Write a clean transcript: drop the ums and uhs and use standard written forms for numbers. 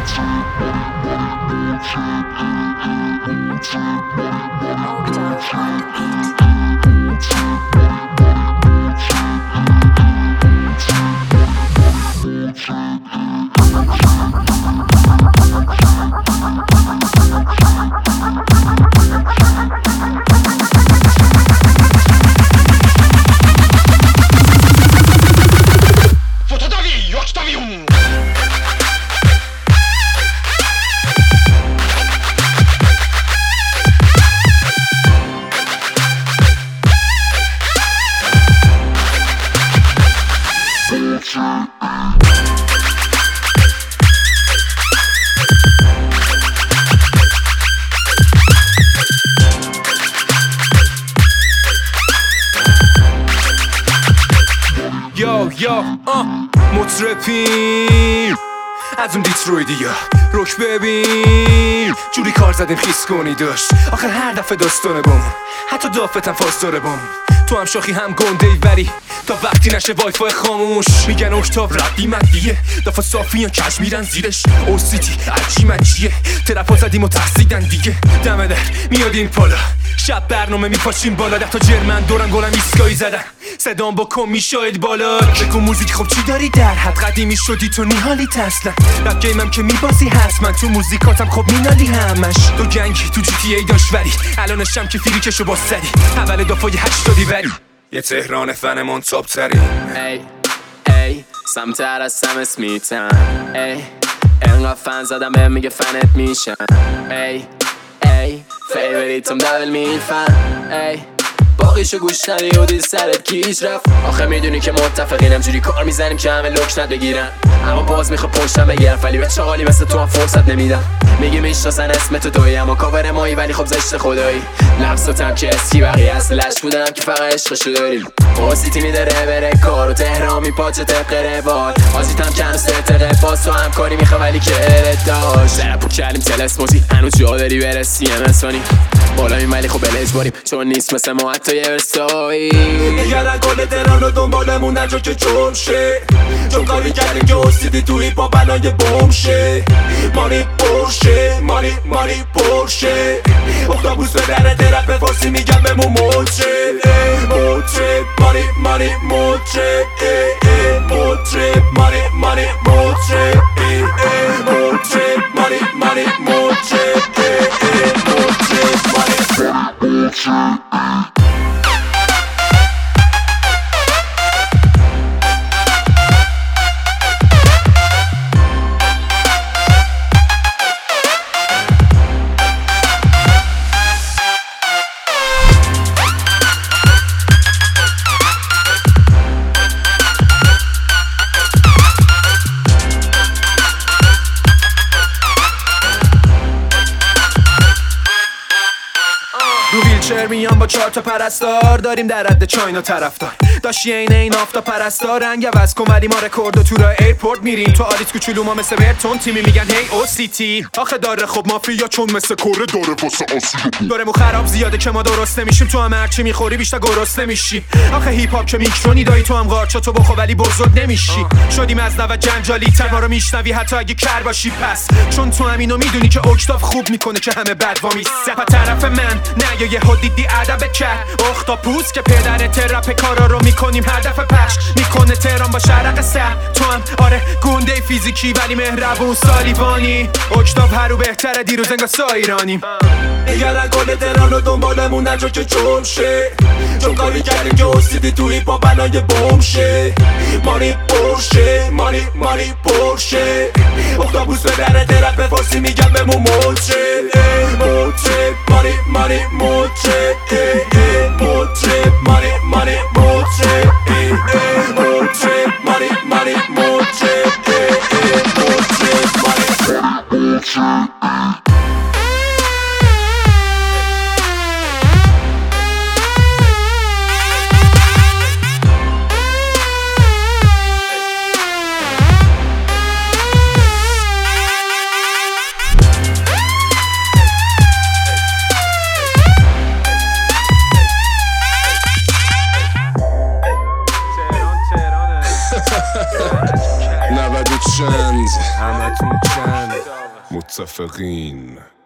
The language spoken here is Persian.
مطربیم از اون دیترویدیا روش ببین جوری کار زدیم خیس کنی داشت آخر هر دفعه داستانه بامون حتی دافتم فاز داره بامون تو هم شاخی هم گنده ای وری تا وقتی نشه وایفای خاموش میگن اکتاب ربی من دیگه دفعه صافیان کش میرن زیرش اوسیتی عجی من چیه ترپا زدیم و ترسیدن دیگه دمه در میادیم پالا شب برنامه میپاشیم بالا 10 تا جرمن دورن گلم ایستگاهی زدن صدام با کم میشاید بالا بگو موزیک خب چی داری در حد قدیمی شدی تو نیحالی اصلا رپ گیمم که میبازی هست من تو موزیکاتم خب مینالی همش تو جنگی تو جی تی ای داشت ولی الانشم که فریکشو باز زدی اول دفعه 80 وری یه تهران فنمون تاپ ترین ای ای سمتر از سم اسمیتم ای انقدر فن زدم بهم میگه فنت میشم ای ای فیوریتم دبل میلفن ای باقیشو گوش ندی و دید سرت کیش رفت آخه میدونی که متفقینم جوری کار میزنیم که همه لوک ند بگیرن اما باز میخوا پشتم بگیرم ولی به چاقالی مثل تو هم فرصت نمیدم میگی میشناسن اسم تو دویی اما کاور مایی ولی خب زشت خدایی لفظاتم که اسکی بقیه اصلش بودنم که فقط عشقشو داریم اوسیتی میداره بره کار و تهران میپاچه طبق روال آزیتم که هنوز تقه باز تو همکاری میخوا ولی که ارد داشت درپو کردیم تلسموزی هنوز جا داری برسی امسانی بالاییم ولی خب اجباریم چون نیست مثل ما حتی یه ورسایی میگردن کل تهران و دنبالمون نجا که چون شه چون کاری کردیم که اوسیدی تو هیپ هاپ الان یه بوم شه مانی پرشه مانی پرشه اختابوس به درد رپ فارسی میگم بمون موچه موچه مانی موچه موچه مانی موچه موچه مانی موچه رو ویلچر میام با 4 تا پرستار داریم در حد چاینا طرفدار داشتی این آفتا پرستار رنگ عوض کن ولی ما رکورد و تو را ایرپورت میریم تو آلیت کوچولو ما مثل برتون تیمی میگن هی او سی تی آخه داره خب مافیا چون مثل کره داره واسه آسیب دارمون خراب زیاده که ما درست نمیشیم تو هم هرچی میخوری بیشتر گرسنه میشی آخه هیپ هاپ که میکرونی دایی تو هم قارچا تو بخو ولی بزرگ نمیشی شدیم از نو جنجالی تر ما رو میشنوی حتی اگه کر باشی پس چون تو همینو میدونی که اکتاف خوب میکنه که همه بد وامی سپا طرف من نه یه حدیدی ادب کرد اختاپوس که پدر ترپ کارا رو میکنیم هدف پخش میکنه تهران با شرق سر تو هم آره گنده فیزیکی ولی مهربون سالیوانی اکتاف هرو بهتره دیروز انگار سایرانیم میگردن کل تهران و دنبالمون نجا که چون شه چون کاری کردیم که اوسیدی تو هیپ هاپ الان یه بوم شه مانی پرشه مانی پرشه اختابوس به درد رپ فارسی میگم بمون موچه موچه مانی موچه موچه مانی موچه موچه مانی موچه موچه مانی متفقین.